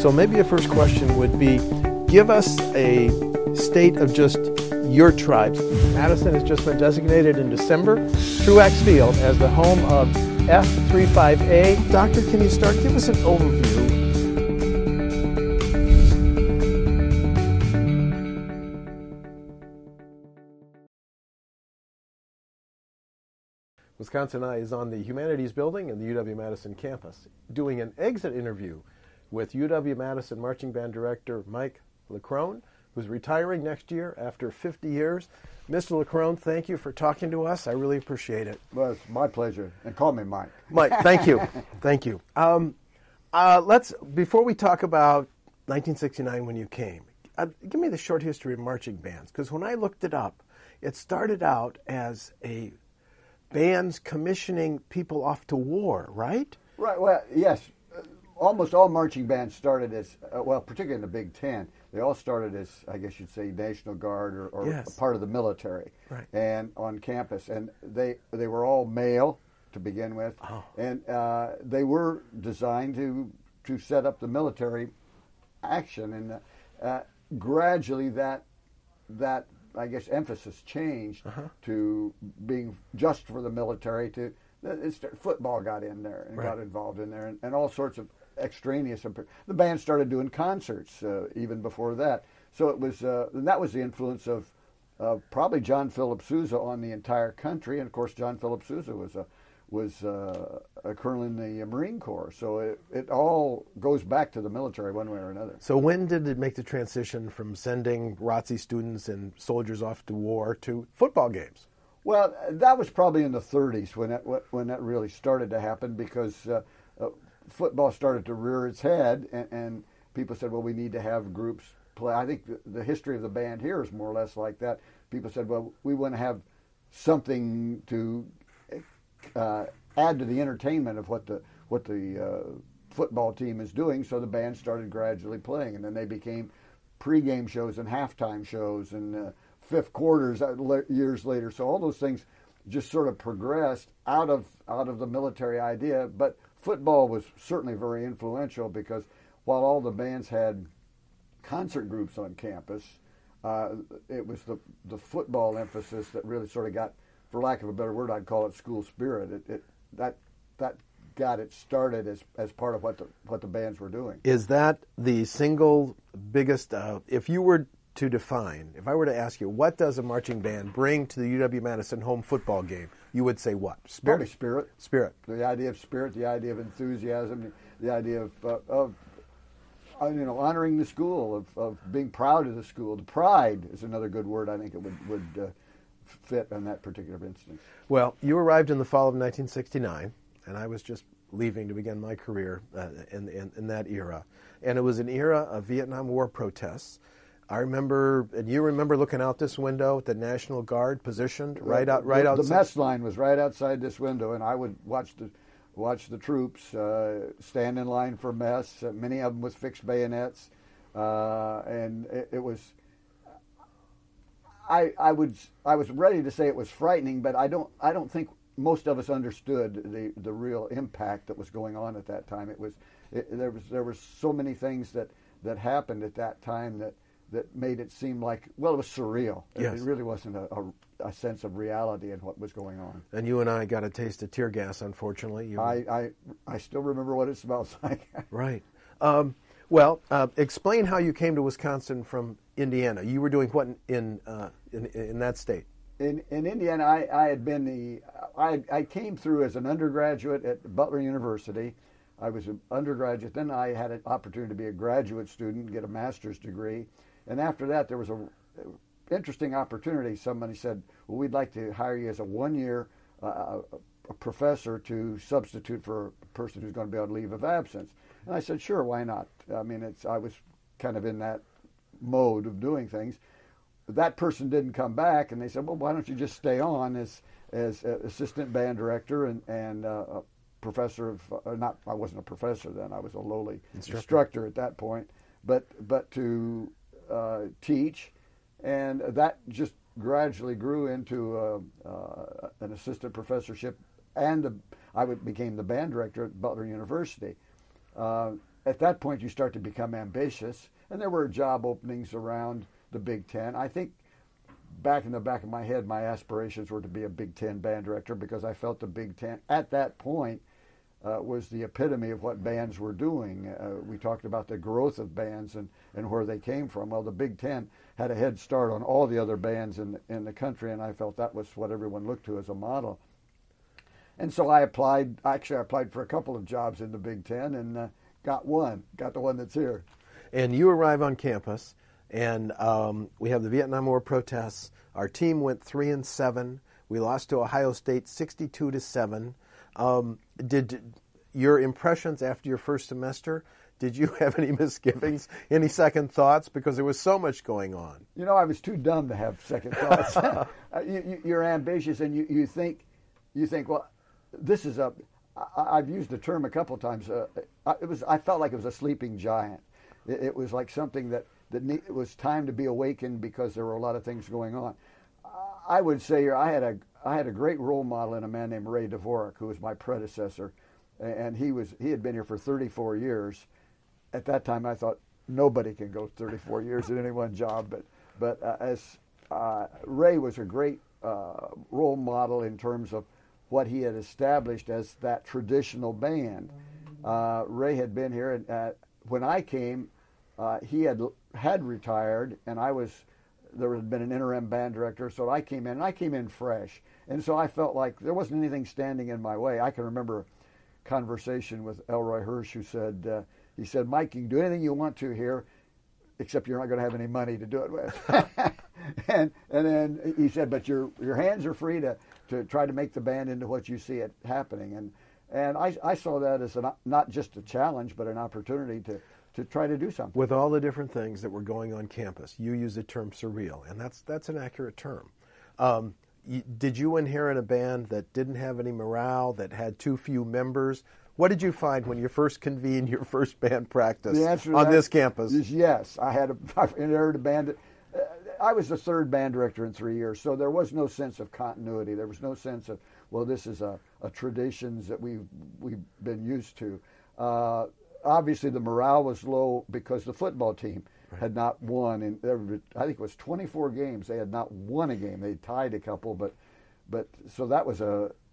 So maybe a first question would be, give us a state of just your tribes. Madison has just been designated in December, Truax Field, as the home of F35A. Doctor, can you start? Give us an overview. Wisconsin Eye is on the Humanities Building in the UW-Madison campus, doing an exit interview with UW-Madison Marching Band Director Mike LeCrone, who's retiring next year after 50 years. Mr. LeCrone, thank you for talking to us. I really appreciate it. Well, it's my pleasure. And call me Mike. Mike, thank you. Thank you. Before we talk about 1969 when you came, give me the short history of marching bands, because when I looked it up, it started out as a bands commissioning people off to war, right? Right, well, yes. Almost all marching bands started as, particularly in the Big Ten, they all started as, I guess you'd say, National Guard or Yes. part of the military, right, and on campus. And they were all male to begin with, and they were designed to set up the military action. And gradually that I guess emphasis changed to being just for the military. Football got in there and got involved in there, and all sorts of extraneous. The band started doing concerts even before that. So it was, and that was the influence of probably John Philip Sousa on the entire country. And of course, John Philip Sousa was a colonel in the Marine Corps. So it all goes back to the military one way or another. So when did it make the transition from sending ROTC students and soldiers off to war to football games? Well, that was probably in the 30s when that really started to happen, because football started to rear its head, and people said, well, we need to have groups play. I think the history of the band here is more or less like that. People said, well, we want to have something to add to the entertainment of what the football team is doing, so the band started gradually playing, and then they became pregame shows and halftime shows and fifth quarters years later. So all those things just sort of progressed out of the military idea. But football was certainly very influential, because while all the bands had concert groups on campus, it was the football emphasis that really sort of got, for lack of a better word, I'd call it school spirit. That got it started as part of what the bands were doing. Is that the single biggest, if you were to define, if I were to ask you, what does a marching band bring to the UW-Madison home football game, you would say what? Spirit? Probably spirit. Spirit. The idea of spirit, the idea of enthusiasm, the idea of honoring the school, of being proud of the school. The pride is another good word. I think it would fit in that particular instance. Well, you arrived in the fall of 1969, and I was just leaving to begin my career in that era. And it was an era of Vietnam War protests. I remember, and you remember looking out this window at the National Guard positioned right outside. The mess line was right outside this window, and I would watch the troops stand in line for mess. Many of them with fixed bayonets, and it was. I was ready to say it was frightening, but I don't think most of us understood the real impact that was going on at that time. There were so many things that happened at that time that made it seem like, well, it was surreal. Yes. It really wasn't a sense of reality in what was going on. And you and I got a taste of tear gas, unfortunately. I still remember what it smells like. Right. Explain how you came to Wisconsin from Indiana. You were doing what in that state? In Indiana, I came through as an undergraduate at Butler University. I was an undergraduate. Then I had an opportunity to be a graduate student, get a master's degree. And after that, there was an interesting opportunity. Somebody said, well, we'd like to hire you as a one-year a professor to substitute for a person who's going to be on leave of absence. And I said, sure, why not? I mean, I was kind of in that mode of doing things. That person didn't come back, and they said, well, why don't you just stay on as assistant band director and professor of, not, I wasn't a professor then, I was a lowly instructor at that point, but to teach, and that just gradually grew into an assistant professorship, and I became the band director at Butler University. at that point you start to become ambitious, and there were job openings around the Big Ten. I think back in the back of my head, my aspirations were to be a Big Ten band director because I felt the Big Ten at that point was the epitome of what bands were doing. We talked about the growth of bands and where they came from. Well, the Big Ten had a head start on all the other bands in the country, and I felt that was what everyone looked to as a model. And so I applied. Actually, I applied for a couple of jobs in the Big Ten and got the one that's here. And you arrive on campus, and we have the Vietnam War protests. Our team went 3-7. We lost to Ohio State 62-7. Did your impressions after your first semester? Did you have any misgivings, any second thoughts? Because there was so much going on. You know, I was too dumb to have second thoughts. You're ambitious, and you think, well, this is I've used the term a couple times. I felt like it was a sleeping giant. It was like something that it was time to be awakened because there were a lot of things going on. I would say I had a great role model in a man named Ray Dvorak, who was my predecessor, and he had been here for 34 years. At that time, I thought nobody can go 34 years in any one job, but as Ray was a great role model in terms of what he had established as that traditional band. Ray had been here, and when I came, he had retired, and there had been an interim band director, so I came in fresh, and so I felt like there wasn't anything standing in my way. I can remember a conversation with Elroy Hirsch, who said, he said, "Mike, you can do anything you want to here, except you're not going to have any money to do it with." and then he said, "But your hands are free to try to make the band into what you see it happening." And I saw that as not just a challenge, but an opportunity to try to do something. With all the different things that were going on campus, you use the term surreal, and that's an accurate term. Did you inherit a band that didn't have any morale, that had too few members? What did you find when you first convened your first band practice on this campus? Is yes. I inherited a band. I was the third band director in 3 years, so there was no sense of continuity. There was no sense of, well, this is a traditions that we've been used to. Obviously, the morale was low because the football team had not won in, I think it was 24 games. They had not won a game. They tied a couple, but so that was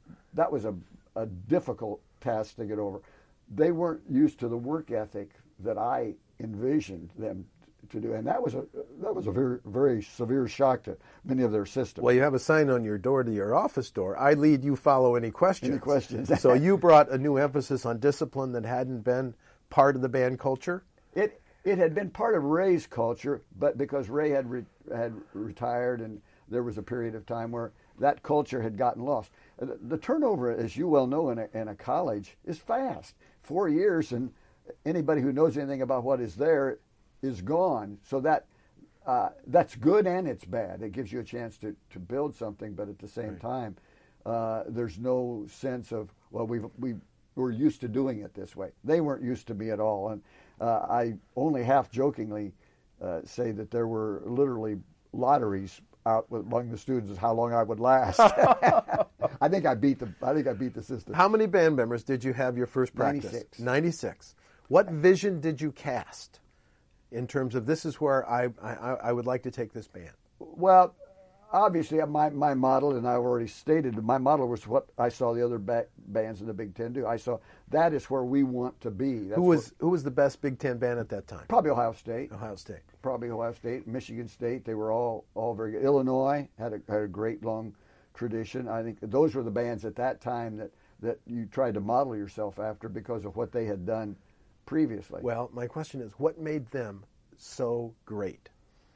a difficult task to get over. They weren't used to the work ethic that I envisioned them to do, and that was a very, very severe shock to many of their systems. Well, you have a sign on your door to your office door. I lead, you follow. Any questions? Any questions? So you brought a new emphasis on discipline that hadn't been part of the band culture? It had been part of Ray's culture, but because Ray had retired, and there was a period of time where that culture had gotten lost. The turnover, as you well know, in a college is fast. 4 years, and anybody who knows anything about what is there is gone. So that's good and it's bad. It gives you a chance to build something, but at the same time, there's no sense of, well, we're used to doing it this way. They weren't used to me at all, and I only half jokingly say that there were literally lotteries out among the students as how long I would last. I think I beat the system. How many band members did you have your first practice? 96. What vision did you cast in terms of, this is where I would like to take this band? Well, obviously my model, and I've already stated, my model was what I saw the other bands in the Big Ten do. I saw that is where we want to be. Who was the best Big Ten band at that time? Probably Ohio State. Probably Ohio State. Michigan State. They were all very good. Illinois had a great long tradition. I think those were the bands at that time that you tried to model yourself after because of what they had done previously. Well, my question is, what made them so great?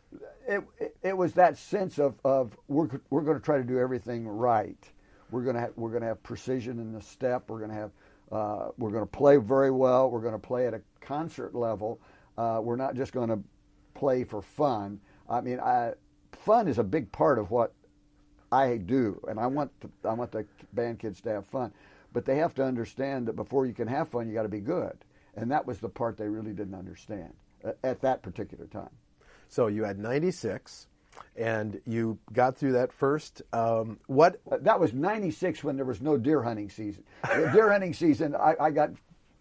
It was that sense of we're going to try to do everything right. We're going to have precision in the step. We're going to play very well. We're going to play at a concert level. We're not just going to play for fun. I mean, fun is a big part of what I do, and I want the band kids to have fun. But they have to understand that before you can have fun, you got to be good, and that was the part they really didn't understand at that particular time. So you had 96, and you got through that first. What? That was 96 when there was no deer hunting season. The deer hunting season, I got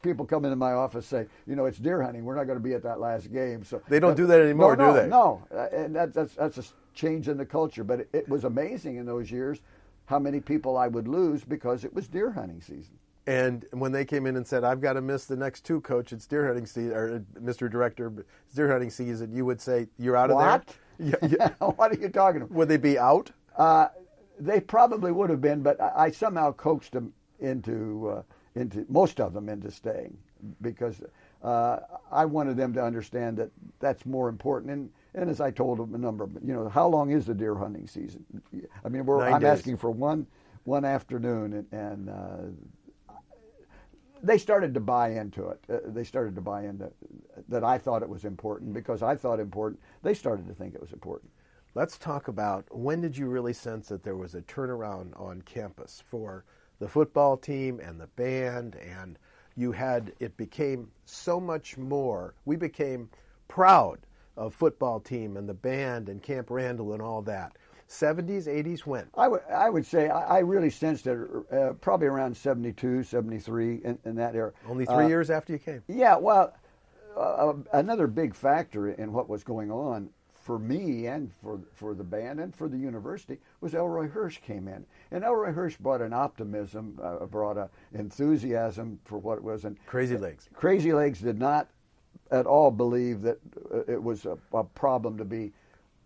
people come into my office say, it's deer hunting. We're not going to be at that last game. So they don't do that anymore, do they? No, and that's a change in the culture. But it was amazing in those years how many people I would lose because it was deer hunting season. And when they came in and said, "I've got to miss the next two, Coach. It's deer hunting season," or Mr. Director, it's deer hunting season, you would say, "You're out of there." What are you talking about? Would they be out? They probably would have been, but I somehow coaxed them into most of them into staying because I wanted them to understand that that's more important. And as I told them a number of them, how long is the deer hunting season? I mean, I'm asking for one afternoon, and they started to buy into it. They started to buy into that I thought it was important because I thought important. They started to think it was important. Let's talk about when did you really sense that there was a turnaround on campus for the football team and the band, and it became so much more. We became proud of football team and the band and Camp Randall and all that. 70s, 80s, when? I would say I really sensed it probably around 72, 73 in that era. Only 3 years after you came. Yeah, well, another big factor in what was going on for me and for the band and for the university was Elroy Hirsch came in. And Elroy Hirsch brought an optimism, brought an enthusiasm for what it was. And Crazy Legs. Crazy Legs did not at all believe that it was a problem to be,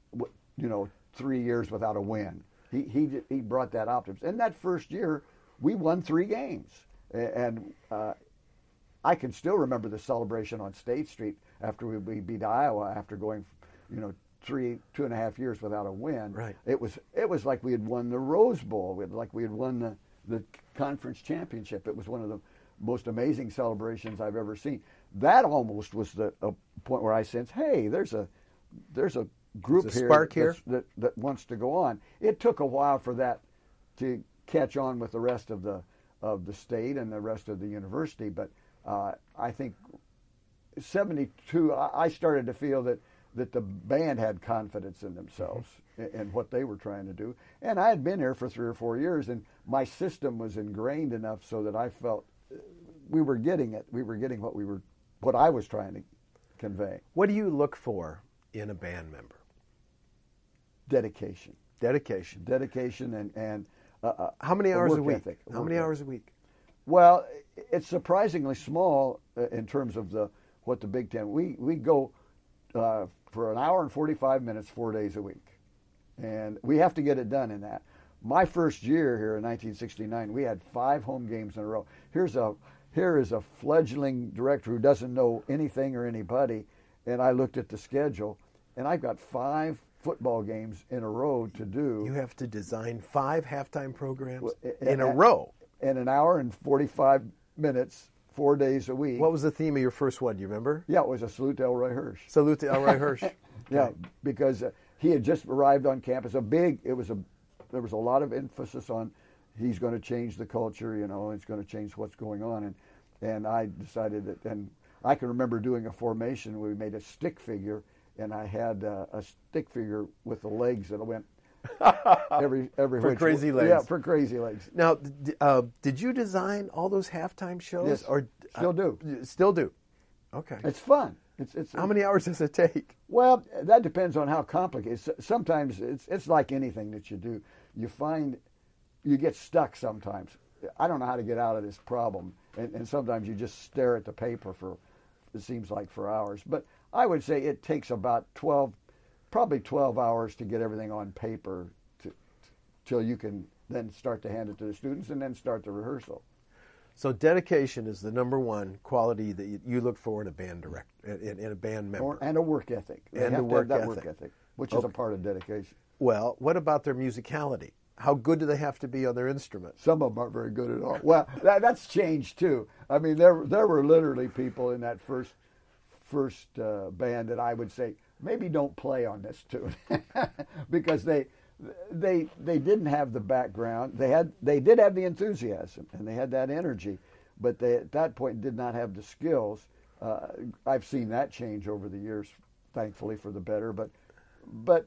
3 years without a win. He brought that optimism. And that first year, we won 3 games. And I can still remember the celebration on State Street after we beat Iowa after going, 2.5 years without a win. Right. It was like we had won the Rose Bowl. Like we had won the conference championship. It was one of the most amazing celebrations I've ever seen. That almost was a point where I sensed, hey, there's a group here that wants to go on. It took a while for that to catch on with the rest of the state and the rest of the university, but I think 72, I started to feel that the band had confidence in themselves and what they were trying to do. And I had been here for 3 or 4 years, and my system was ingrained enough so that I felt we were getting it. We were getting what I was trying to convey. What do you look for in a band member? Dedication. And how many hours a week? Ethic, how many hours a week? Well, it's surprisingly small in terms of what the Big Ten. We go for an hour and 45 minutes 4 days a week, and we have to get it done in that. My first year here in 1969, we had 5 home games in a row. Here is a fledgling director who doesn't know anything or anybody, and I looked at the schedule, and I've got 5 football games in a row to do. You have to design 5 halftime programs in a row. In an hour and 45 minutes, 4 days a week. What was the theme of your first one? Do you remember? Yeah, it was a salute to Elroy Hirsch. Salute to Elroy Hirsch. Yeah, because he had just arrived on campus. There was a lot of emphasis on he's going to change the culture, it's going to change what's going on. And I decided that, and I can remember doing a formation where we made a stick figure, and I had a stick figure with the legs that went every for Crazy Legs. Yeah, for Crazy Legs. Now, did you design all those halftime shows? Yes, or still do. Still do. Okay. It's fun. How many hours does it take? Well, that depends on how complicated. Sometimes it's like anything that you do. You find you get stuck sometimes. I don't know how to get out of this problem, and sometimes you just stare at the paper it seems like for hours. But I would say it takes about 12 hours to get everything on paper till you can then start to hand it to the students and then start the rehearsal. So dedication is the number one quality that you look for in a band in a band member. And a work ethic. Work ethic, which is a part of dedication. Well, what about their musicality? How good do they have to be on their instrument? Some of them aren't very good at all. Well, that's changed too. I mean, there were literally people in that first band that I would say maybe don't play on this tune because they didn't have the background. They did have the enthusiasm and they had that energy, but they at that point did not have the skills. I've seen that change over the years, thankfully for the better. But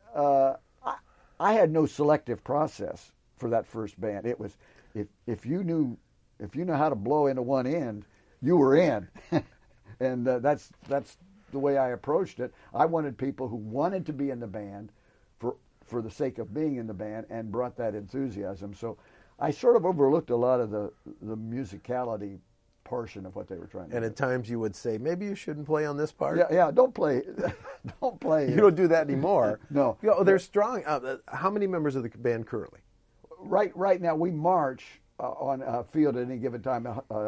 I had no selective process for that first band. It was if you knew how to blow into one end, you were in. And that's the way I approached it. I wanted people who wanted to be in the band for the sake of being in the band and brought that enthusiasm. So I sort of overlooked a lot of the musicality portion of what they were trying to do. And at times you would say, maybe you shouldn't play on this part. Yeah, don't play. Don't play. You don't do that anymore. No. You know, they're strong. How many members of the band currently? Right now, we march on a field at any given time,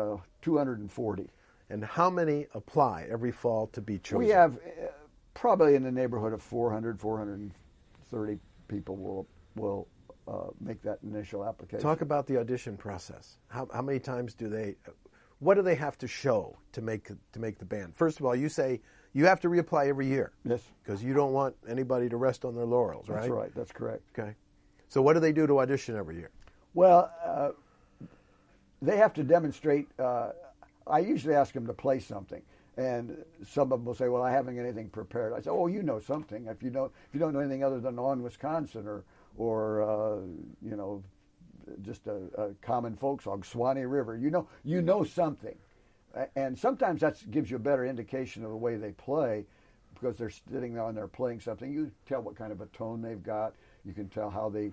240. And how many apply every fall to be chosen? We have probably in the neighborhood of 400, 430 people will make that initial application. Talk about the audition process. How many times what do they have to show to make the band? First of all, you say you have to reapply every year. Yes. Because you don't want anybody to rest on their laurels, right? That's right. That's correct. Okay. So what do they do to audition every year? Well, they have to demonstrate. I usually ask them to play something, and some of them will say, "Well, I haven't anything prepared." I say, "Oh, you know something. If you don't know anything other than On Wisconsin or just a common folk song, Swanee River, you know something." And sometimes that gives you a better indication of the way they play, because they're sitting on there playing something. You tell what kind of a tone they've got. You can tell how they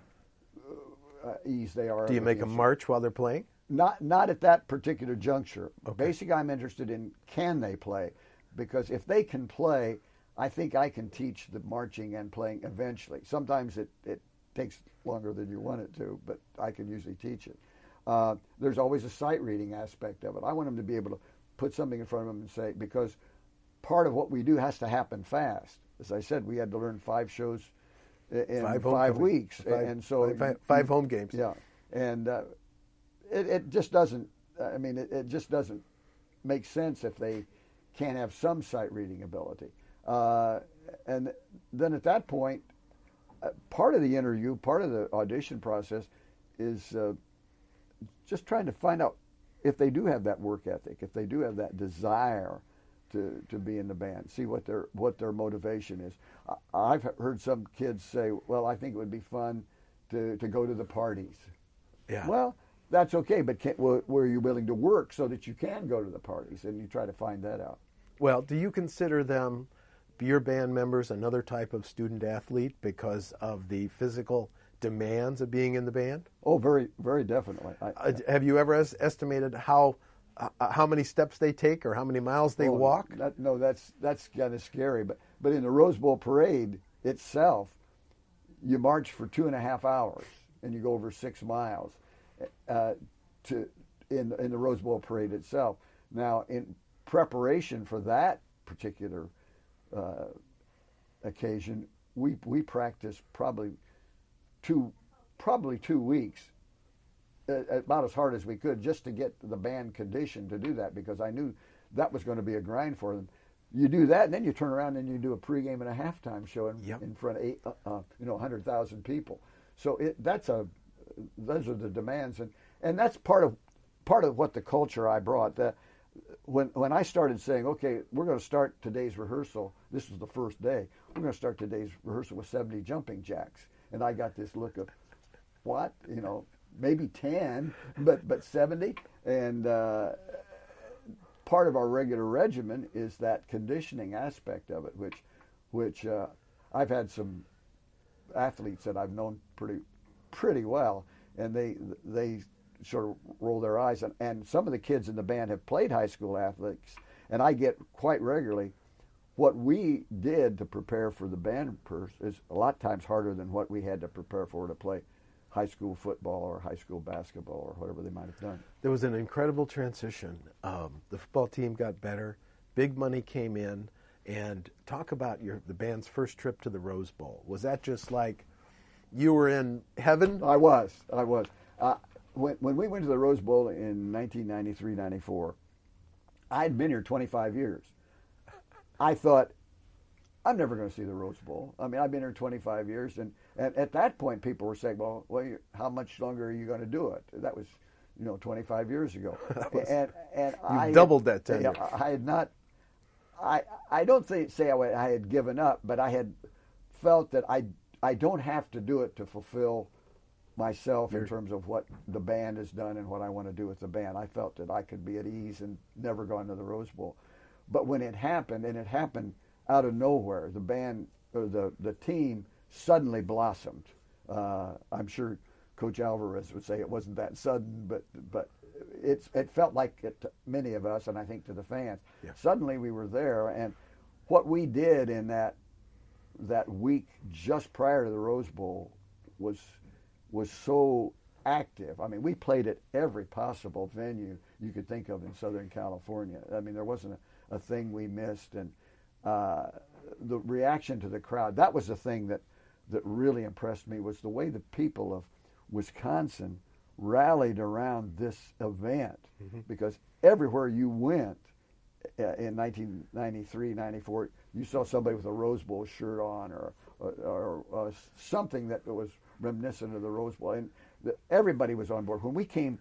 ease they are. Do you make them march while they're playing? Not at that particular juncture. Okay. Basically, I'm interested in can they play, because if they can play, I think I can teach the marching and playing eventually. Sometimes it takes longer than you want it to, but I can usually teach it. There's always a sight reading aspect of it. I want them to be able to put something in front of them and say, because part of what we do has to happen fast. As I said, we had to learn 5 shows in 5 weeks, and so 5 home games. Yeah, and it just doesn't. I mean, it just doesn't make sense if they can't have some sight reading ability. And then at that point, part of the interview, part of the audition process, is just trying to find out if they do have that work ethic, if they do have that desire to be in the band, see what their motivation is. I've heard some kids say, "Well, I think it would be fun to go to the parties." Yeah. Well, that's okay, but were you willing to work so that you can go to the parties? And you try to find that out. Well, do you consider them, your band members, another type of student athlete because of the physical demands of being in the band? Oh, very, very definitely. Have you ever estimated how many steps they take or how many miles they walk? That's kind of scary. But in the Rose Bowl parade itself, you march for 2.5 hours and you go over 6 miles in the Rose Bowl parade itself. Now, in preparation for that particular occasion, we practiced probably 2 weeks, about as hard as we could, just to get the band conditioned to do that, because I knew that was going to be a grind for them. You do that, and then you turn around and you do a pregame and a halftime show in front of 100,000 people. So those are the demands, and that's part of what the culture I brought. That when I started saying, okay, we're going to start today's rehearsal. This was the first day. We're going to start today's rehearsal with 70 jumping jacks, and I got this look of, what? Maybe 10, but 70. And part of our regular regimen is that conditioning aspect of it, which I've had some athletes that I've known pretty well, and they sort of roll their eyes. And some of the kids in the band have played high school athletics, and I get quite regularly, what we did to prepare for the band is a lot of times harder than what we had to prepare for to play high school football or high school basketball or whatever they might have done. There was an incredible transition. The football team got better. Big money came in. And talk about the band's first trip to the Rose Bowl. Was that just like you were in heaven? I was. When we went to the Rose Bowl in 1993-94, I'd been here 25 years. I thought, I'm never going to see the Rose Bowl. I mean, I've been here 25 years, and at that point, people were saying, well, how much longer are you going to do it? That was, 25 years ago. You doubled that tenure. I had not. I don't say I had given up, but I had felt that I don't have to do it to fulfill myself in terms of what the band has done and what I want to do with the band. I felt that I could be at ease and never gone to the Rose Bowl. But when it happened, and it happened out of nowhere, the band or the team suddenly blossomed. I'm sure Coach Alvarez would say it wasn't that sudden, but it felt like it to many of us, and I think to the fans. Yeah. Suddenly we were there, and what we did in that week just prior to the Rose Bowl was so active. I mean, we played at every possible venue you could think of in Southern California. I mean, there wasn't a thing we missed, and the reaction to the crowd, that was the thing that really impressed me, was the way the people of Wisconsin rallied around this event, because everywhere you went in 1993, 94, you saw somebody with a Rose Bowl shirt on or something that was reminiscent of the Rose Bowl, and everybody was on board. When we came,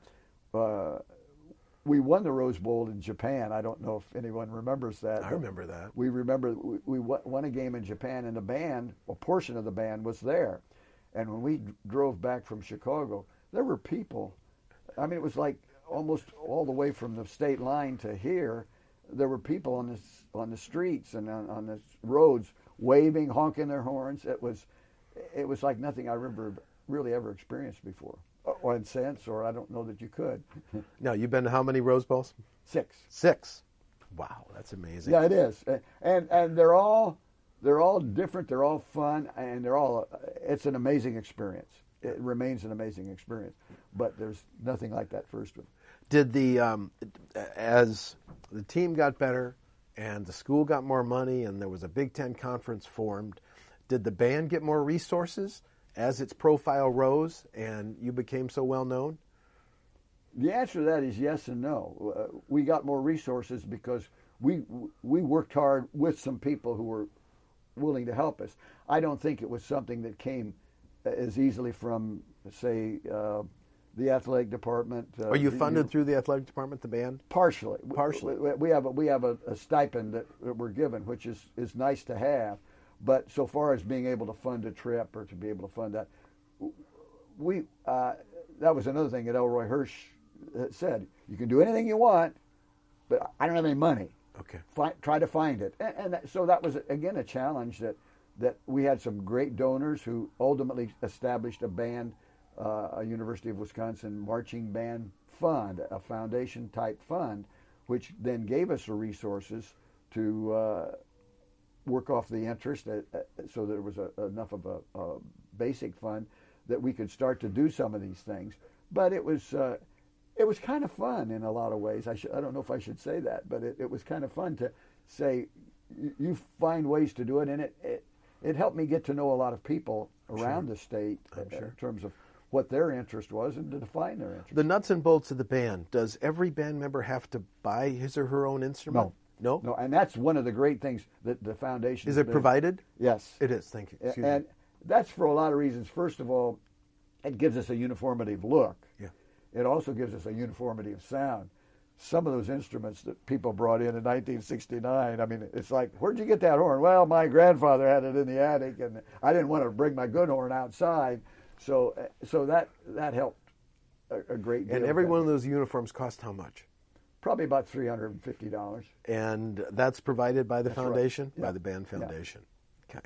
we won the Rose Bowl in Japan. I don't know if anyone remembers that. I remember that. We remember we won a game in Japan, and the band, a portion of the band, was there. And when we drove back from Chicago, there were people. I mean, it was like almost all the way from the state line to here. There were people on the streets and on the roads waving, honking their horns. It was like nothing I remember really ever experienced before, or since, or I don't know that you could. Now, you've been to how many Rose Bowls? 6. 6. Wow, that's amazing. Yeah, it is, and they're all different. They're all fun, and it's an amazing experience. It remains an amazing experience, but there's nothing like that first one. Did as the team got better and the school got more money and there was a Big Ten conference formed, did the band get more resources as its profile rose and you became so well known? The answer to that is yes and no. We got more resources because we worked hard with some people who were willing to help us. I don't think it was something that came as easily from, say, the athletic department. Are you funded through the athletic department, the band? Partially. Partially. We have a stipend that we're given, which is nice to have. But so far as being able to fund a trip or to be able to fund that, that was another thing that Elroy Hirsch said. You can do anything you want, but I don't have any money. Okay. Try to find it. So that was, again, a challenge that we had some great donors who ultimately established a band, a University of Wisconsin marching band fund, a foundation-type fund, which then gave us the resources to work off the interest so there was enough of a basic fund that we could start to do some of these things. But it was kind of fun in a lot of ways. I don't know if I should say that, but it was kind of fun to say you find ways to do it, and it helped me get to know a lot of people around the state in terms of what their interest was and to define their interest. The nuts and bolts of the band, does every band member have to buy his or her own instrument? No, and that's one of the great things that the foundation is it provided? Yes. It is, thank you. Excuse and me. That's for a lot of reasons. First of all, it gives us a uniformity of look. Yeah. It also gives us a uniformity of sound. Some of those instruments that people brought in 1969, I mean, it's like, where'd you get that horn? Well, my grandfather had it in the attic, and I didn't want to bring my good horn outside, so that helped a great deal. And every one of those uniforms cost how much? Probably about $350. And that's provided by the foundation, right. by the band foundation. Yeah.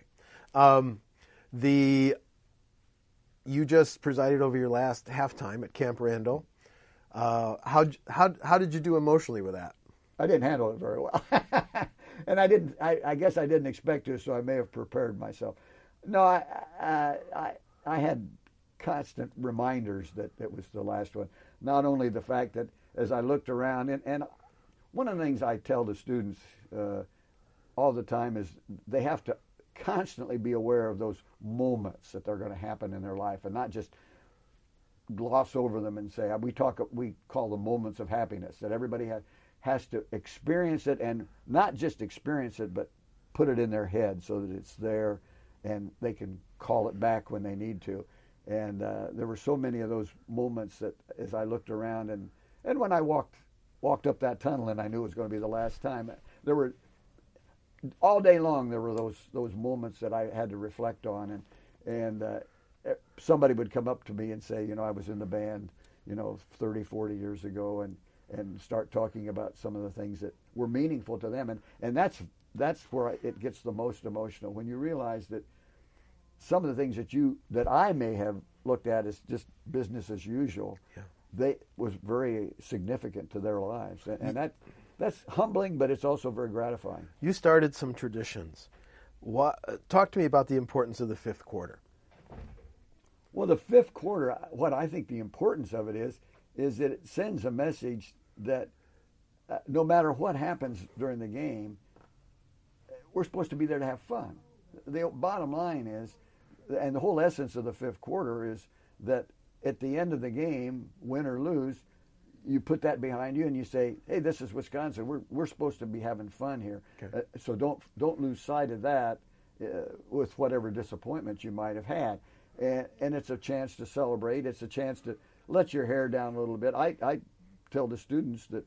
Okay. You just presided over your last halftime at Camp Randall. How did you do emotionally with that? I didn't handle it very well, and I guess I didn't expect to, so I may have prepared myself. No, I had constant reminders that it was the last one. Not only the fact that as I looked around, and one of the things I tell the students all the time is they have to constantly be aware of those moments that are going to happen in their life, and not just gloss over them and say we call them moments of happiness, that everybody has to experience it, and not just experience it, but put it in their head so that it's there and they can call it back when they need to. And there were so many of those moments that as I looked around and when I walked up that tunnel and I knew it was going to be the last time, there were all day long there were those moments that I had to reflect on, and somebody would come up to me and say, I was in the band, 30, 40 years ago, and start talking about some of the things that were meaningful to them. And that's where it gets the most emotional, when you realize that some of the things that I may have looked at as just business as usual, they was very significant to their lives. And that's humbling, but it's also very gratifying. You started some traditions. Talk to me about the importance of the fifth quarter. Well, the fifth quarter, what I think the importance of it is that it sends a message that no matter what happens during the game, we're supposed to be there to have fun. The bottom line is, and the whole essence of the fifth quarter is that at the end of the game, win or lose, you put that behind you and you say, hey, this is Wisconsin. We're supposed to be having fun here. Okay. So don't lose sight of that with whatever disappointment you might have had. And it's a chance to celebrate. It's a chance to let your hair down a little bit. I tell the students that,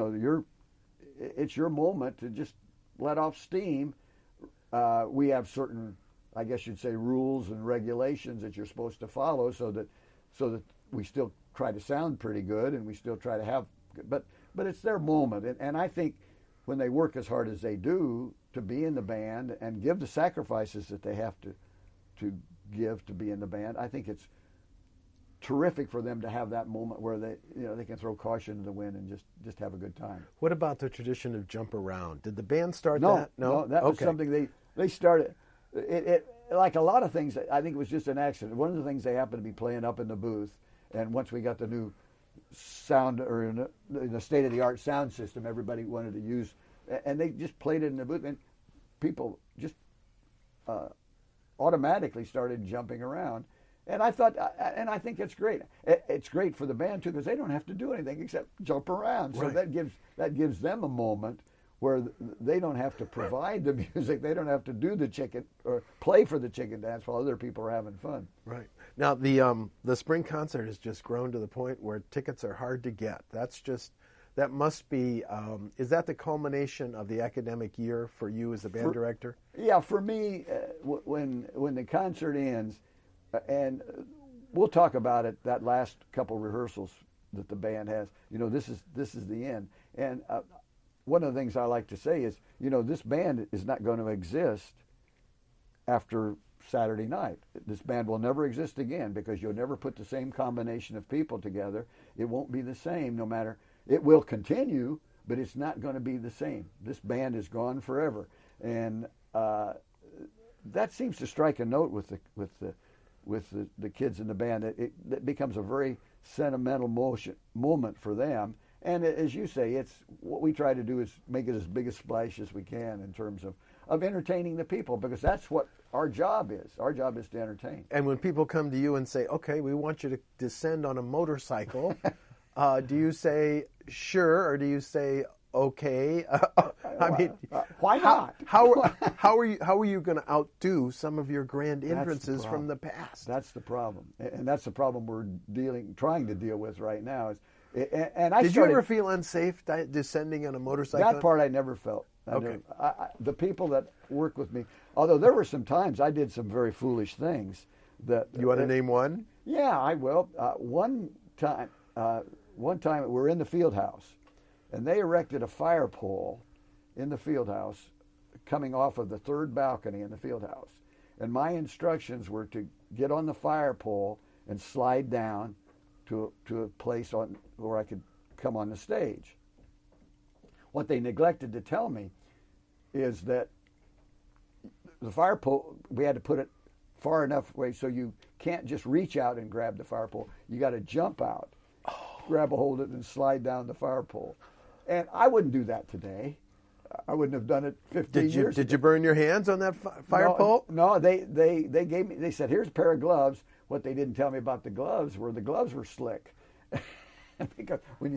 it's your moment to just let off steam. We have certain, I guess you'd say, rules and regulations that you're supposed to follow so that we still try to sound pretty good and we still try to have, but it's their moment. And I think when they work as hard as they do to be in the band and give the sacrifices that they have to give to be in the band, I think it's terrific for them to have that moment where they can throw caution to the wind and just have a good time. What about the tradition of jump around? Did the band start that? No, no, that was something they started. It like a lot of things, I think it was just an accident. One of the things, they happened to be playing up in the booth, and once we got the new sound, or in the state-of-the-art sound system everybody wanted to use, and they just played it in the booth, and people just automatically started jumping around. And I thought, and I think it's great. It's great for the band too, because they don't have to do anything except jump around. So right. that gives them a moment where they don't have to provide the music. They don't have to do the chicken or play for the chicken dance while other people are having fun. Right. Now the spring concert has just grown to the point where tickets are hard to get. That must be. Is that the culmination of the academic year for you as the band director? Yeah, for me, when the concert ends. And we'll talk about it, that last couple rehearsals that the band has. This is the end. And one of the things I like to say is, this band is not going to exist after Saturday night. This band will never exist again because you'll never put the same combination of people together. It won't be the same no matter. It will continue, but it's not going to be the same. This band is gone forever. And that seems to strike a note with the kids in the band. It becomes a very sentimental moment for them. And as you say, it's what we try to do is make it as big a splash as we can in terms of entertaining the people, because that's what our job is. Our job is to entertain. And when people come to you and say, okay, we want you to descend on a motorcycle, do you say sure, or do you say okay? Why not? How are you going to outdo some of your grand entrances from the past? That's the problem, and that's the problem we're trying to deal with right now. Did you ever feel unsafe descending on a motorcycle? That part I never felt. Okay. The people that work with me, although there were some times I did some very foolish things. You want to name one? Yeah, I will. One time we were in the field house, and they erected a fire pole in the field house coming off of the third balcony in the field house. And my instructions were to get on the fire pole and slide down to a place where I could come on the stage. What they neglected to tell me is that the fire pole, we had to put it far enough away so you can't just reach out and grab the fire pole. You got to jump out, grab a hold of it, and slide down the fire pole. And I wouldn't do that today. I wouldn't have done it 15 years ago. Did you burn your hands on that fire pole? No, they gave me. They said, "Here's a pair of gloves." What they didn't tell me about the gloves were slick. Because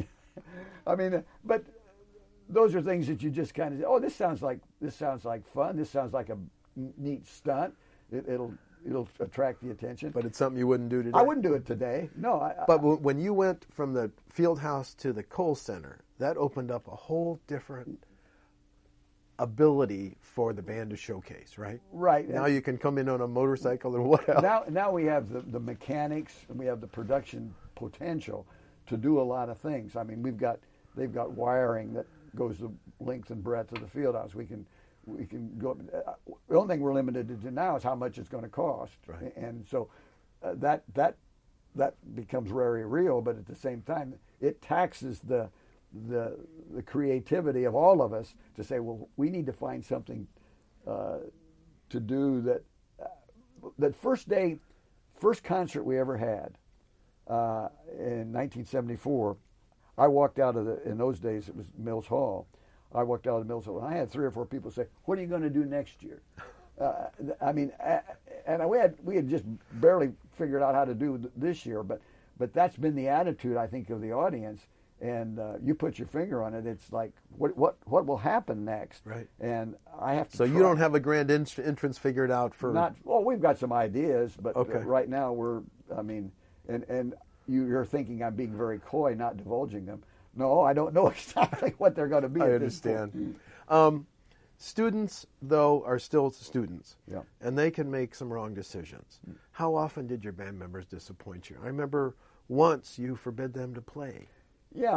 but those are things that you just kind of say, "Oh, this sounds like fun. This sounds like a neat stunt. It'll attract the attention." But it's something you wouldn't do today. I wouldn't do it today. No. But when you went from the field house to the Kohl Center, that opened up a whole different ability for the band to showcase, right? Right. Now you can come in on a motorcycle or whatever. Now we have the mechanics and we have the production potential to do a lot of things. I mean, they've got wiring that goes the length and breadth of the field house. We can go. The only thing we're limited to now is how much it's going to cost, right. And so that becomes very real. But at the same time, it taxes the creativity of all of us to say, well, we need to find something to do that first concert we ever had in 1974. I walked out of in those days it was Mills Hall. I walked out of Mills Hall and I had 3 or 4 people say, "What are you going to do next year?" I mean, and we had just barely figured out how to do this year, but that's been the attitude, I think, of the audience. And you put your finger on it. It's like, what will happen next? Right. And I have to. So you don't have a grand entrance figured out for. Not well. We've got some ideas, but okay. Right now we're. I mean, and you're thinking I'm being very coy, not divulging them. No, I don't know exactly what they're going to be. I understand. Students, though, are still students, yeah. And they can make some wrong decisions. How often did your band members disappoint you? I remember once you forbid them to play. Yeah,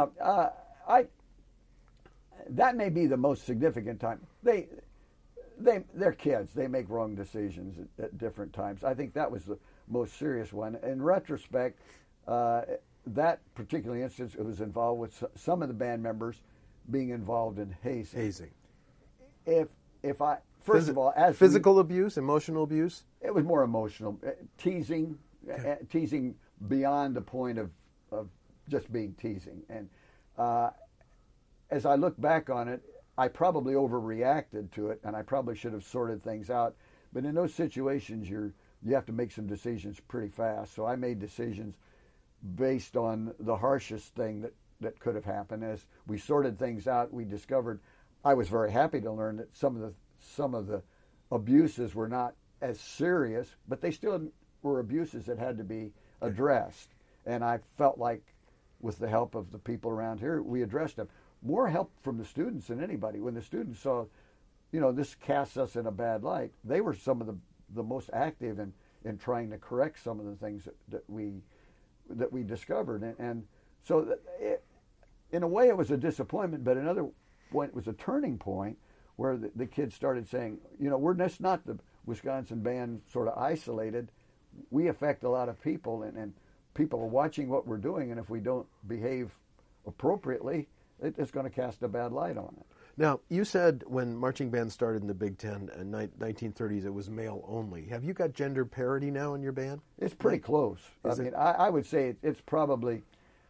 that may be the most significant time. They're kids. They make wrong decisions at different times. I think that was the most serious one. In retrospect, that particular instance, it was involved with some of the band members being involved in hazing. If I first of all, as physical abuse, emotional abuse, it was more emotional, teasing, okay. Teasing beyond the point of just being teasing. And as I look back on it, I probably overreacted to it, and I probably should have sorted things out. But in those situations, you have to make some decisions pretty fast. So I made decisions based on the harshest thing that could have happened. As we sorted things out, we discovered I was very happy to learn that some of the abuses were not as serious, but they still were abuses that had to be addressed. And I felt like, with the help of the people around here, we addressed them. More help from the students than anybody. When the students saw, this casts us in a bad light, they were some of the most active in trying to correct some of the things that we discovered. And so in a way it was a disappointment, but another point was a turning point where the kids started saying, we're just not the Wisconsin band sort of isolated. We affect a lot of people, and people are watching what we're doing, and if we don't behave appropriately, it's going to cast a bad light on it. Now, you said when marching bands started in the Big Ten in 1930s, it was male only. Have you got gender parity now in your band? It's pretty close. I would say it's probably.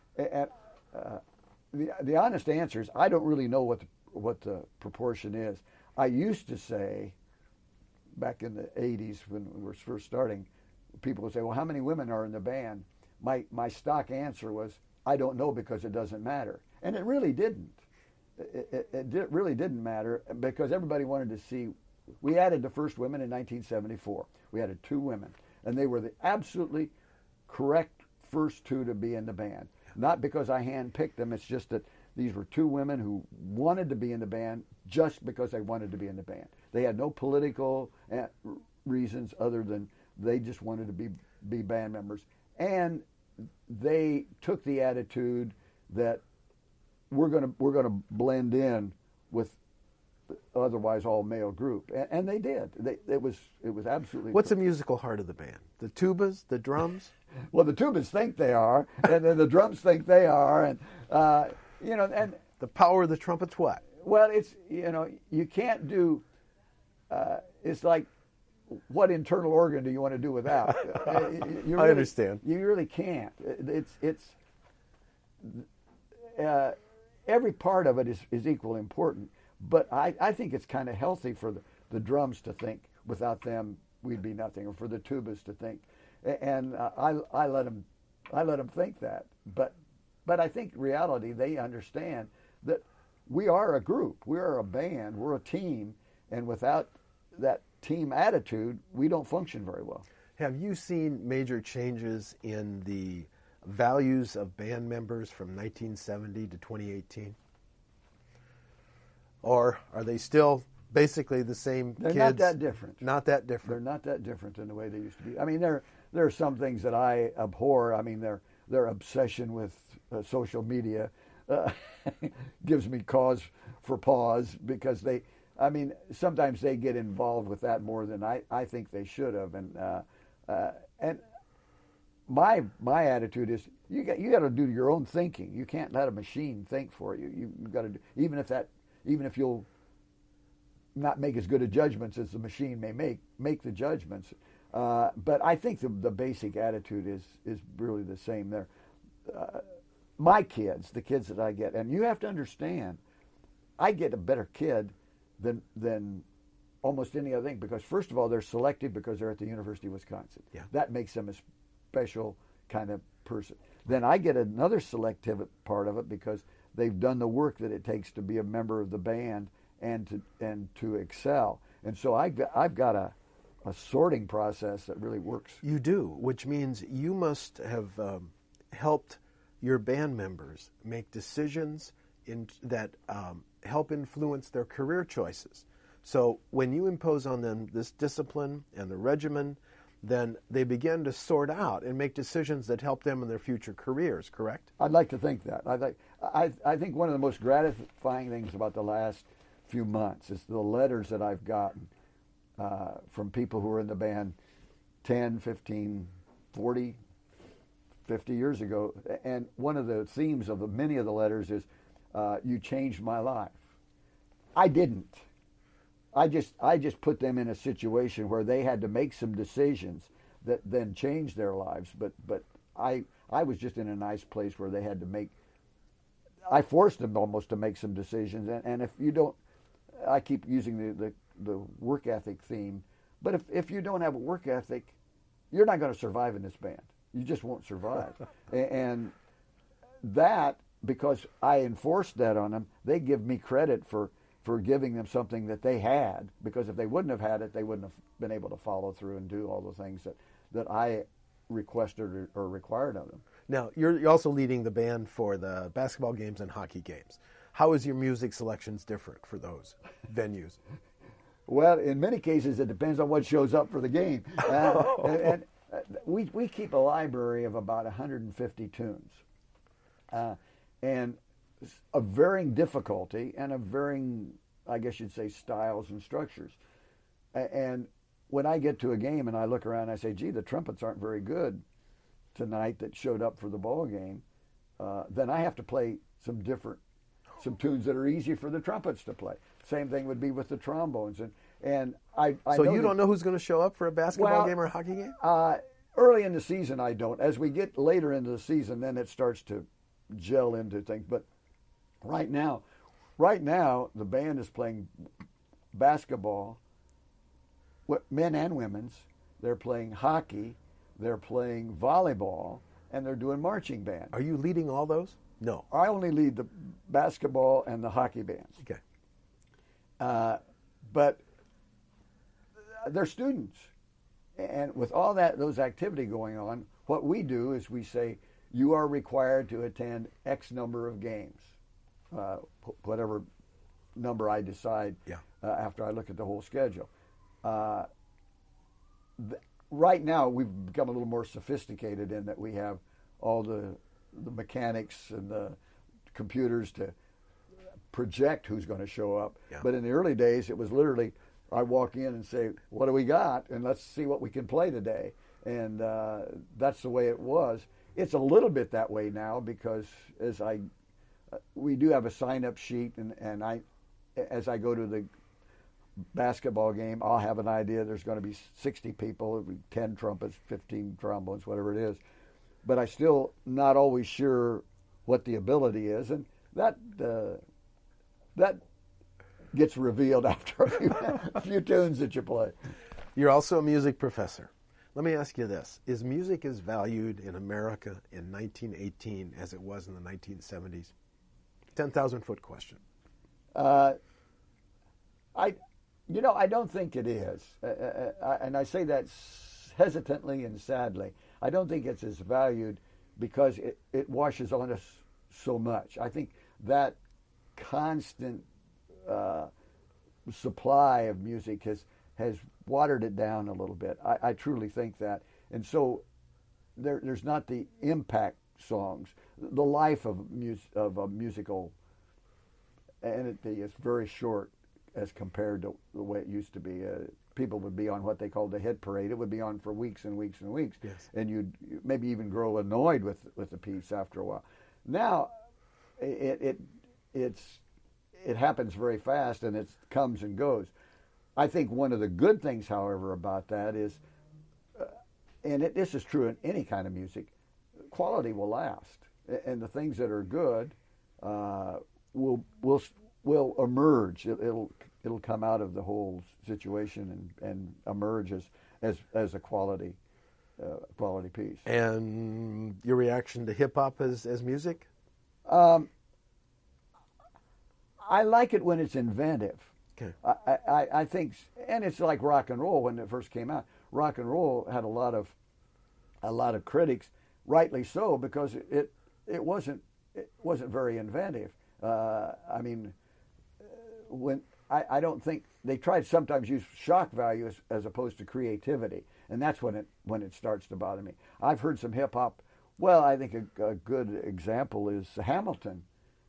The honest answer is I don't really know what the proportion is. I used to say, back in the 80s when we were first starting, people would say, "Well, how many women are in the band?" My stock answer was, "I don't know because it doesn't matter," and it really didn't. It really didn't matter because everybody wanted to see. We added the first women in 1974. We added 2 women, and they were the absolutely correct first 2 to be in the band. Not because I handpicked them. It's just that these were 2 women who wanted to be in the band just because they wanted to be in the band. They had no political reasons other than they just wanted to be band members. And they took the attitude that we're going to blend in with otherwise all male group, and they did. It was absolutely. What's the musical heart of the band? The tubas, the drums? Well, the tubas think they are, and then the drums think they are, and and the power of the trumpets. What? Well, it's you can't do. It's like, what internal organ do you want to do without? I understand. You really can't. It's every part of it is equally important. But I think it's kind of healthy for the drums to think without them we'd be nothing, or for the tubas to think, and I let them think that. But I think reality, they understand that we are a group, we are a band, we're a team, and without that team attitude, we don't function very well. Have you seen major changes in the values of band members from 1970 to 2018? Or are they still basically the same They're kids. not that different. Not that They're different. not that different in the way they used to be. I mean, there are some things that I abhor. I mean, their obsession with social media gives me cause for pause because sometimes they get involved with that more than I think they should have. And my attitude is you got to do your own thinking. You can't let a machine think for you. You got to do, even if you'll not make as good a judgments as the machine may make the judgments. But I think the basic attitude is really the same there. My kids, the kids that I get, and you have to understand, I get a better kid than almost any other thing because first of all they're selective because they're at the University of Wisconsin. Yeah. That makes them a special kind of person. Then I get another selective part of it because they've done the work that it takes to be a member of the band and to excel. And so I've got a sorting process that really works. You do, which means you must have helped your band members make decisions that help influence their career choices. So when you impose on them this discipline and the regimen, then they begin to sort out and make decisions that help them in their future careers, correct? I'd like to think that. I think one of the most gratifying things about the last few months is the letters that I've gotten from people who were in the band 10, 15, 40, 50 years ago. And one of the themes of many of the letters is, you changed my life. I didn't. I just put them in a situation where they had to make some decisions that then changed their lives. But I was just in a nice place where they had to make. I forced them almost to make some decisions. And if you don't, I keep using the work ethic theme. But if you don't have a work ethic, you're not going to survive in this band. You just won't survive. And that, because I enforced that on them, they give me credit for giving them something that they had, because if they wouldn't have had it, they wouldn't have been able to follow through and do all the things that I requested or required of them. Now, you're also leading the band for the basketball games and hockey games. How is your music selections different for those venues? Well, in many cases, it depends on what shows up for the game. We keep a library of about 150 tunes. And of varying difficulty and of varying, I guess you'd say, styles and structures. And when I get to a game and I look around and I say, gee, the trumpets aren't very good tonight that showed up for the ball game, then I have to play some tunes that are easy for the trumpets to play. Same thing would be with the trombones. And I so you don't know who's going to show up for a basketball game or a hockey game? Early in the season, I don't. As we get later into the season, then it starts to gel into things. But right now, the band is playing basketball, men and women's. They're playing hockey, they're playing volleyball, and they're doing marching band. Are you leading all those? No. I only lead the basketball and the hockey bands. Okay. But they're students. And with all those activity going on, what we do is we say, you are required to attend X number of games, whatever number I decide after I look at the whole schedule. Right now, we've become a little more sophisticated in that we have all the mechanics and the computers to project who's going to show up. Yeah. But in the early days, it was literally, I walk in and say, what do we got? And let's see what we can play today. And that's the way it was. It's a little bit that way now because we do have a sign-up sheet, and as I go to the basketball game, I'll have an idea there's going to be 60 people, 10 trumpets, 15 trombones, whatever it is. But I'm still not always sure what the ability is, and that gets revealed after a few tunes that you play. You're also a music professor. Let me ask you this. Is music as valued in America in 1918 as it was in the 1970s? 10,000-foot question. I don't think it is. And I say that hesitantly and sadly. I don't think it's as valued because it washes on us so much. I think that constant supply of music has watered it down a little bit. I truly think that, and so there's not the impact songs, the life of a musical entity is very short as compared to the way it used to be. People would be on what they called the hit parade. It would be on for weeks and weeks and weeks, yes. and you'd maybe even grow annoyed with the piece after a while. Now, it happens very fast, and it comes and goes. I think one of the good things, however, about that is, and this is true in any kind of music, quality will last, and the things that are good will emerge. It'll come out of the whole situation and emerge as a quality piece. And your reaction to hip hop as music? I like it when it's inventive. Okay. I think, and it's like rock and roll when it first came out. Rock and roll had a lot of critics, rightly so, because it wasn't very inventive. I mean, when I don't think they tried sometimes use shock value as opposed to creativity, and that's when it starts to bother me. I've heard some hip hop. Well, I think a good example is Hamilton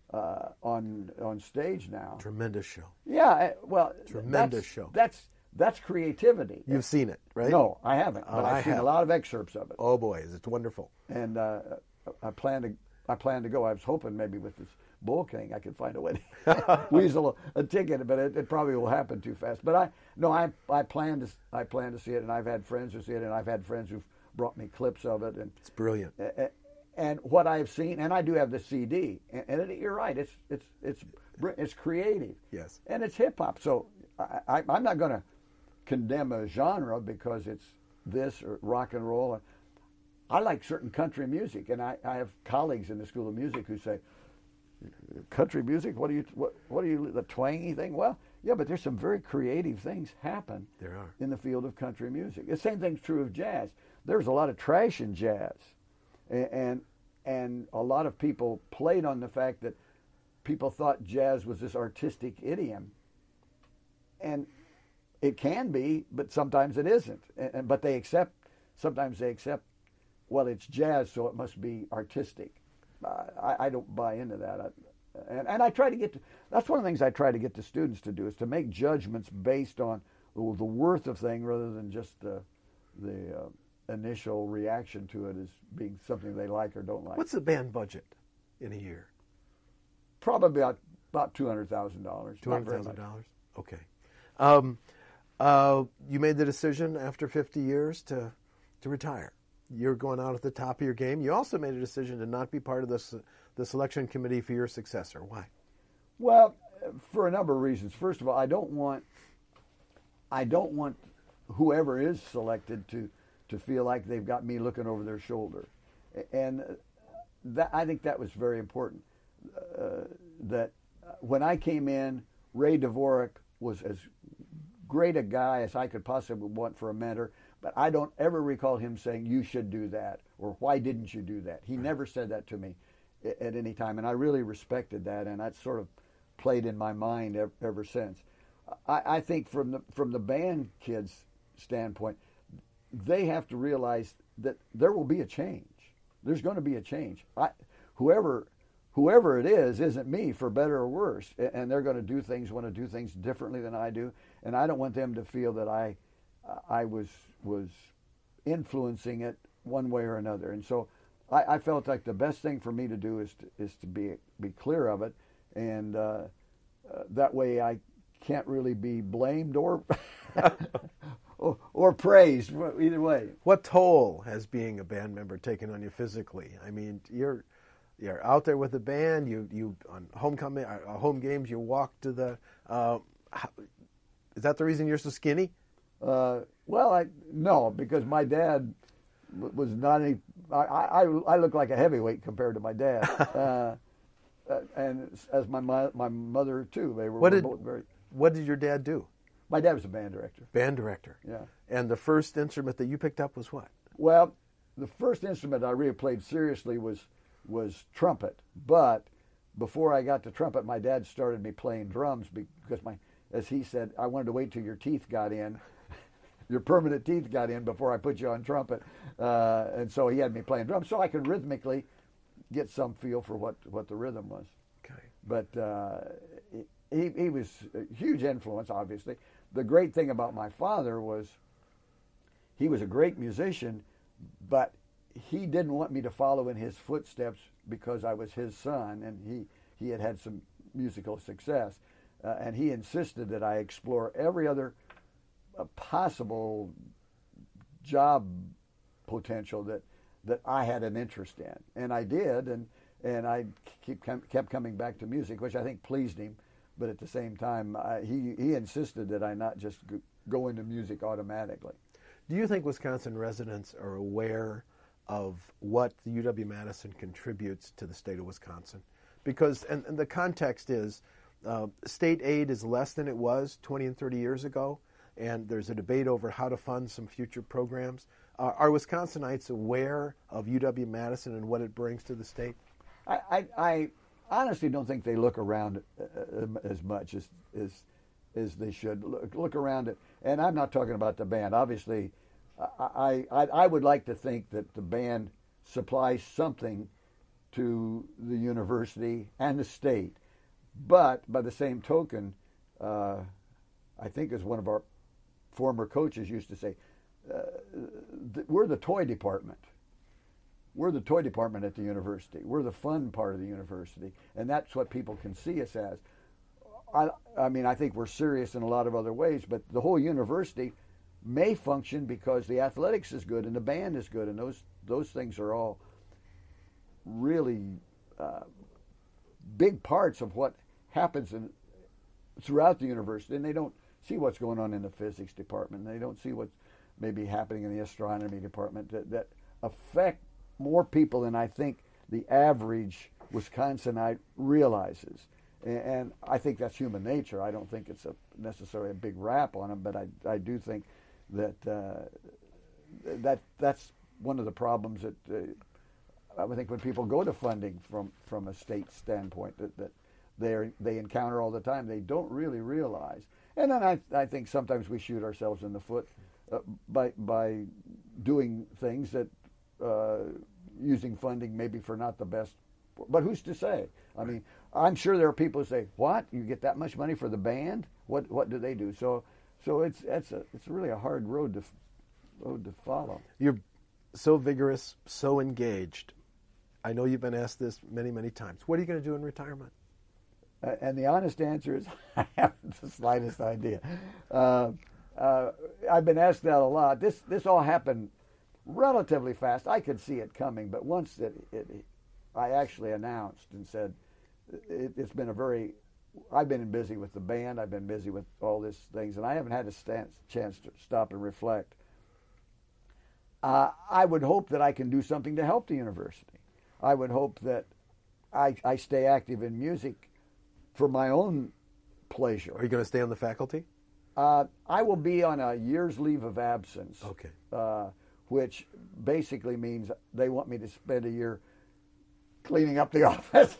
on stage now. Tremendous show. Yeah, well, tremendous show. That's creativity. You've seen it, right? No, I haven't, but I've seen a lot of excerpts of it. Oh boy, it's wonderful. And I plan to go. I was hoping maybe with this Bull King I could find a way to weasel a ticket, but it probably will happen too fast. But I plan to see it, and I've had friends who see it, and I've had friends who've brought me clips of it, and it's brilliant. And what I've seen, and I do have the CD, and you're right, it's creative. Yes. And it's hip hop, so I'm not going to condemn a genre because it's this or rock and roll. I like certain country music, and I have colleagues in the School of Music who say, country music? What are you the twangy thing? Well, yeah, but there's some very creative things happen there are in the field of country music. The same thing's true of jazz. There's a lot of trash in jazz, and a lot of people played on the fact that people thought jazz was this artistic idiom, and it can be, but sometimes it isn't. But sometimes they accept, well, it's jazz, so it must be artistic. I don't buy into that. And I try to get to, that's one of the things I try to get the students to do, is to make judgments based on the worth of thing rather than just the initial reaction to it as being something they like or don't like. What's the band budget in a year? Probably about $200,000. $200,000. Okay. You made the decision after 50 years to retire. You're going out at the top of your game. You also made a decision to not be part of the selection committee for your successor. Why? Well, for a number of reasons. First of all, I don't want whoever is selected to feel like they've got me looking over their shoulder, and I think that was very important. That when I came in, Ray Dvorak was as great a guy as I could possibly want for a mentor. But I don't ever recall him saying, you should do that, or why didn't you do that? He never said that to me at any time, and I really respected that, and that sort of played in my mind ever since. I think from the band kids' standpoint, they have to realize that there will be a change. There's going to be a change. Whoever it is isn't me, for better or worse, and they're going to want to do things differently than I do, and I don't want them to feel that I was influencing it one way or another. And so I felt like the best thing for me to do is to be clear of it, and that way I can't really be blamed or or praised, either way. What toll has being a band member taken on you physically? I mean, you're out there with the band. You on home games. You walk to the. Is that the reason you're so skinny? Well, no, because my dad was not any. I look like a heavyweight compared to my dad, and as my mother too. They were both very. What did your dad do? My dad was a band director. Band director. Yeah. And the first instrument that you picked up was what? Well, the first instrument I really played seriously was trumpet. But before I got to trumpet, my dad started me playing drums because as he said, I wanted to wait till your teeth got in, your permanent teeth got in before I put you on trumpet. And so he had me playing drums so I could rhythmically get some feel for what the rhythm was. Okay. But he was a huge influence, obviously. The great thing about my father was he was a great musician, but he didn't want me to follow in his footsteps because I was his son, and he had some musical success. And he insisted that I explore every other possible job potential that I had an interest in. And I did, and I kept coming back to music, which I think pleased him. But at the same time, he insisted that I not just go into music automatically. Do you think Wisconsin residents are aware of what the UW-Madison contributes to the state of Wisconsin? Because, and the context is, state aid is less than it was 20 and 30 years ago, and there's a debate over how to fund some future programs. Are Wisconsinites aware of UW-Madison and what it brings to the state? I honestly don't think they look around as much as they should. Look around it, and I'm not talking about the band. Obviously, I would like to think that the band supplies something to the university and the state. But by the same token, I think as one of our former coaches used to say, we're the toy department. We're the toy department at the university. We're the fun part of the university, and that's what people can see us as. I mean, I think we're serious in a lot of other ways, but the whole university may function because the athletics is good and the band is good, and those things are all really big parts of what happens throughout the university. And they don't see what's going on in the physics department. They don't see what's maybe happening in the astronomy department that affect more people than I think the average Wisconsinite realizes. And I think that's human nature. I don't think it's necessarily a big rap on them, but I do think that that's one of the problems that I would think when people go to funding from a state standpoint that they encounter all the time, they don't really realize. And then I think sometimes we shoot ourselves in the foot by doing things that using funding maybe for not the best. But who's to say? I mean, I'm sure there are people who say, "What? You get that much money for the band? What do they do?" So it's really a hard road to follow. You're so vigorous, so engaged. I know you've been asked this many, many times. What are you going to do in retirement? And the honest answer is, I haven't the slightest idea. I've been asked that a lot. This all happened relatively fast. I could see it coming, but once I actually announced and said, it's been I've been busy with the band, I've been busy with all these things, and I haven't had a chance to stop and reflect. I would hope that I can do something to help the university. I would hope that I stay active in music for my own pleasure. Are you going to stay on the faculty? I will be on a year's leave of absence. Okay. Which basically means they want me to spend a year cleaning up the office,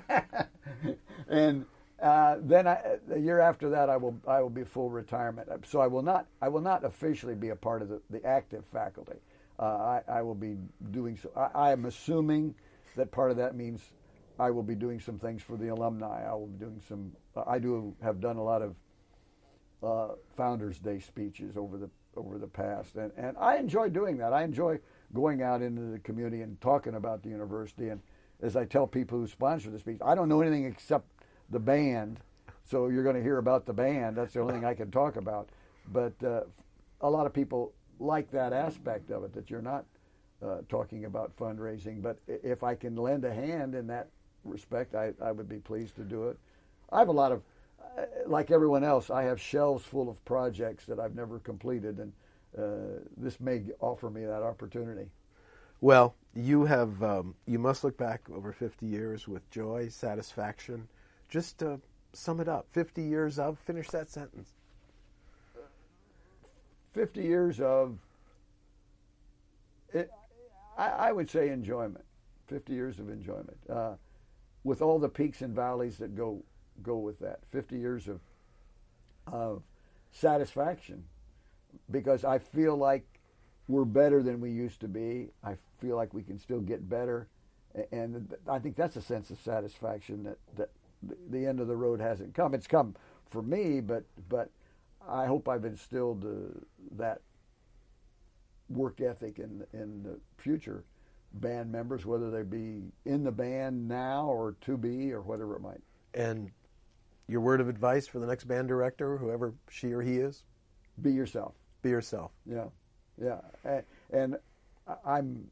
and then the year after that I will be full retirement. So I will not officially be a part of the active faculty. I will be doing so. I am assuming that part of that means I will be doing some things for the alumni. I will be doing some. I have done a lot of Founders Day speeches over the past, and I enjoy doing that. I enjoy going out into the community and talking about the university. And as I tell people who sponsor the speech, I don't know anything except the band, so you're going to hear about the band. That's the only thing I can talk about. But a lot of people like that aspect of it, that you're not talking about fundraising. But if I can lend a hand in that respect, I would be pleased to do it. I have a lot of, like everyone else, I have shelves full of projects that I've never completed, and this may offer me that opportunity. Well, you must look back over 50 years with joy, satisfaction. Just to sum it up, 50 years of, finish that sentence. 50 years of, I would say enjoyment. 50 years of enjoyment, with all the peaks and valleys that go with that. 50 years of of satisfaction, because I feel like we're better than we used to be. I feel like we can still get better, and I think that's a sense of satisfaction that the end of the road hasn't come. It's come for me, but I hope I've instilled that work ethic in the future band members, whether they be in the band now or to be or whatever it might. And your word of advice for the next band director, whoever she or he is? Be yourself. Be yourself. Yeah, yeah. And I'm.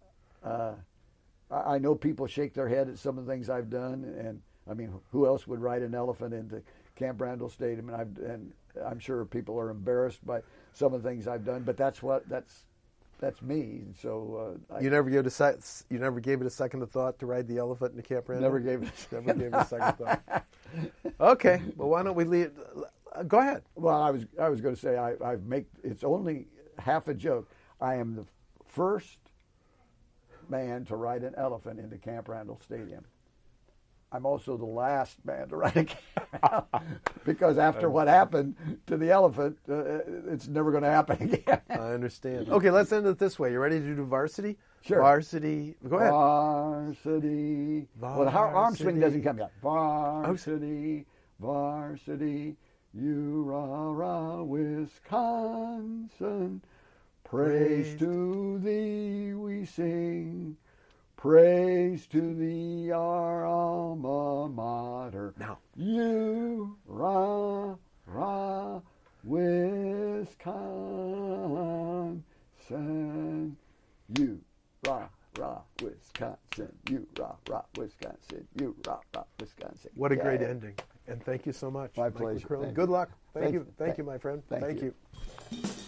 I know people shake their head at some of the things I've done, and I mean, who else would ride an elephant into Camp Randall Stadium? And I'm sure people are embarrassed by some of the things I've done, but that's me. And so you never gave it a second of thought to ride the elephant into Camp Randall? Never gave it a second thought. Okay, well, why don't we leave? Go ahead. Well, I was going to say it's only half a joke. I am the first man to ride an elephant into Camp Randall Stadium. I'm also the last man to ride a camp because after what happened to the elephant, it's never going to happen again. I understand. Okay, let's end it this way. You ready to do varsity? Sure. Varsity. Go ahead. Varsity. Well, the arm swing doesn't come yet. Varsity, varsity, you-rah-rah, Wisconsin. Praise to thee we sing. Praise to thee, our alma mater. Now. You-rah-rah, Wisconsin. You-rah-rah, Wisconsin. You-rah-rah, Wisconsin. You-rah-rah, Wisconsin. What a great ending. And thank you so much. My pleasure. Good luck. Thank you. Thank you, my friend. Thank you. you.